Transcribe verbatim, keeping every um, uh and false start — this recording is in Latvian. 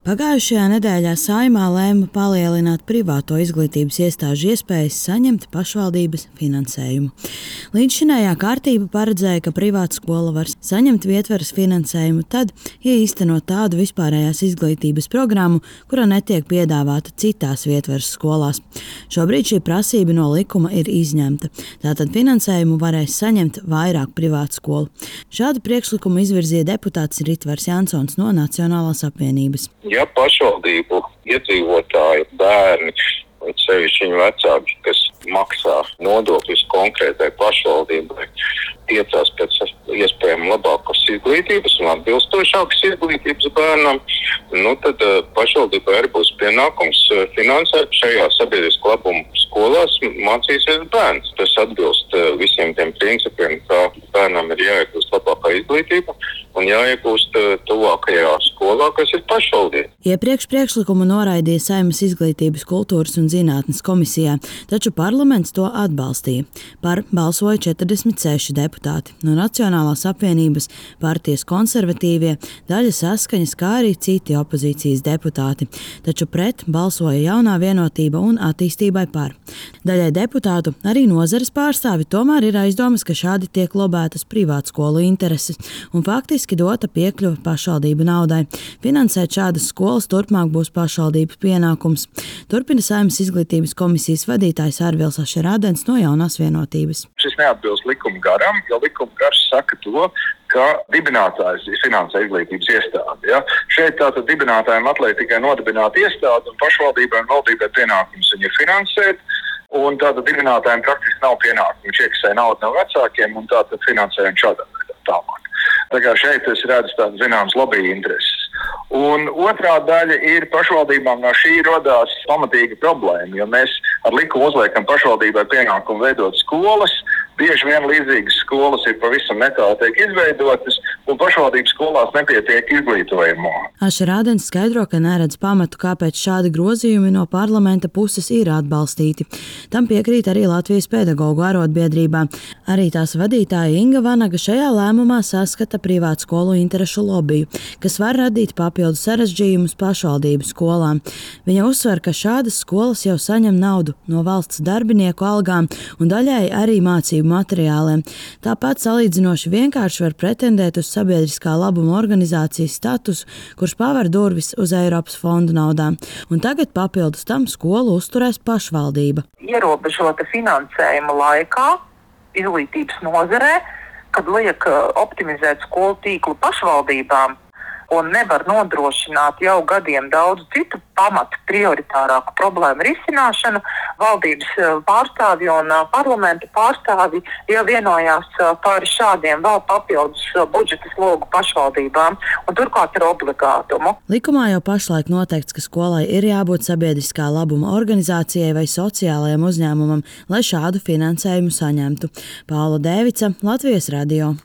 Pagājušajā nedēļā Saeimā lēma palielināt privāto izglītības iestāžu iespējas saņemt pašvaldības finansējumu. Līdzšinējā kārtība paredzēja, ka privāta skola var saņemt vietvaras finansējumu tad, ja īsteno tādu vispārējās izglītības programmu, kura netiek piedāvāta citās vietvaras skolās. Šobrīd šī prasība no likuma ir izņemta. Tātad finansējumu varēs saņemt vairāk privātu skolu. Šādu priekšlikumu izvirzīja deputāts Ritvars Jansons no Nacionālās apvienības. Ja pašvaldību iedzīvotāju bērni, un sevišķi viņu vecāki, kas maksā nodokļus konkrētai pašvaldībai, tiecās pēc iespējami labākas izglītības un atbilstošākas izglītības bērnam, nu tad pašvaldībai arī būs pienākums finansēt šajā sabiedriskā labuma skolās mācīsies bērns. Tas atbilst visiem tiem principiem, ka bērnam ir jāiegūst labākā izglītība un jāiegūst tuvākajā skolā, kas ir pašvaldība. Iepriekš priekšlikumu noraidīja Saeimas Izglītības, kultūras un zinātnes komisijā, taču parlaments to atbalstīja. Par balsoja četrdesmit seši deputāti no Nacionālās apvienības, partijas konservatīvie, daļa Saskaņas, kā arī citi opozīcijas deputāti. Taču pret balsoja Jaunā vienotība un Attīstībai par. Daļai deputātu, arī nozares pārstāvi, tomēr ir aizdomas, ka šādi tiek lobētas privātskolu intereses un faktiski dota piekļuve pašvaldību naudai. Finansēt šādas skolas turpmāk būs pašvaldības pienākums. Turpina Saeimas Izglītības komisijas vadītājs Arvils Ašerādens no Jaunās vienotības. Šis neatbilst likuma garam, jo likuma gars saka to, ka dibinātājs finansē izglītības iestādi. Ja? Šeit tātad dibinātājiem atliek tikai nodibināt iestādi un pašvaldībai un valdībai pienākums viņu finansēt. Un tātad dibinātājiem praktiski nav pienākumu. Viņš iekasē naudu no vecākiem un tātad finansē viņu šādā veidā tālāk. Tā kā šeit es redzu tādu zināmas lobby intereses. Un otrā daļa ir pašvaldībām no šī rodās pamatīga problēma, jo mēs ar likumu uzliekam pašvaldībai pienākumu veidot skolas. Bieži vien līdzīgas skolas ir pavisam netālu tiek izveidotas, un pašvaldības skolās nepietiek izglītojumu. Ašerādens skaidro, ka neredz pamatu, kāpēc šādi grozījumi no parlamenta puses ir atbalstīti. Tam piekrīt arī Latvijas pedagogu arotbiedrībā. Arī tās vadītāja Inga Vanaga šajā lēmumā saskata privātu skolu interešu lobiju, kas var radīt papildu sarežģījumus pašvaldību skolām. Viņa uzsver, ka šādas skolas jau saņem naudu no valsts darbinieku algām un daļai arī mācību materiāliem. Tāpat salīdzinoši vienkārši var pretendēt uz sabiedriskā labuma organizācijas statusu, kurš paver durvis uz Eiropas fondu naudām. Un tagad papildus tam skolu uzturēs pašvaldība. Ierobežota finansējuma laikā izglītības nozarē, kad liek optimizēt skolu tīklu pašvaldībām un nevar nodrošināt jau gadiem daudz citu pamatu prioritārāku problēmu risināšanu, valdības pārstāvji un parlamenta pārstāvji jau vienojās par šādiem vēl papildus budžeta slogu pašvaldībām un turklāt ar obligātumu. Likumā jau pašlaik noteikts, ka skolai ir jābūt sabiedriskā labuma organizācijai vai sociālajam uzņēmumam, lai šādu finansējumu saņemtu. Paula Dēvica, Latvijas radio.